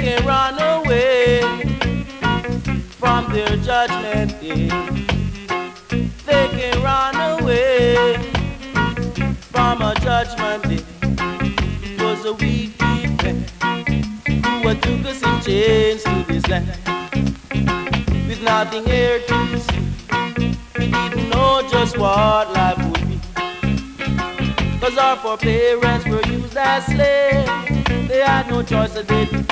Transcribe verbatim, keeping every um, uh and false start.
can run away from their judgment day. They can run away from a judgment day. It was a wicked man who took us in chains to this land with nothing here to see. We didn't know just what life would be, 'cause our foreparents were used as slaves. They had no choice, so they